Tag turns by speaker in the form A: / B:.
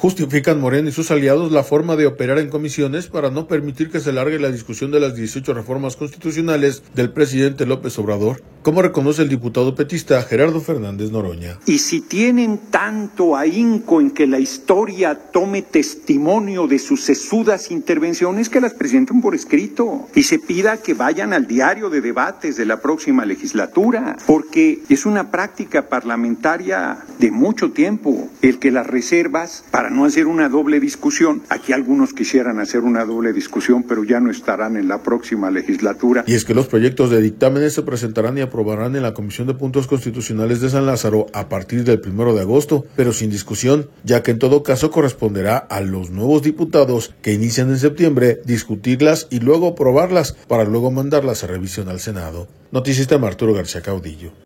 A: Justifican Morena y sus aliados la forma de operar en comisiones para no permitir que se largue la discusión de las 18 reformas constitucionales del presidente López Obrador, como reconoce el diputado petista Gerardo Fernández Noroña.
B: Y si tienen tanto ahínco en que la historia tome testimonio de sus sesudas intervenciones, que las presenten por escrito y se pida que vayan al diario de debates de la próxima legislatura, porque es una práctica parlamentaria de mucho tiempo el que las reservas para no hacer una doble discusión. Aquí algunos quisieran hacer una doble discusión, pero ya no estarán en la próxima legislatura.
A: Y es que los proyectos de dictámenes se presentarán y aprobarán en la Comisión de Puntos Constitucionales de San Lázaro a partir del 1 de agosto, pero sin discusión, ya que en todo caso corresponderá a los nuevos diputados que inician en septiembre discutirlas y luego aprobarlas para luego mandarlas a revisión al Senado. Noticista Arturo García Caudillo.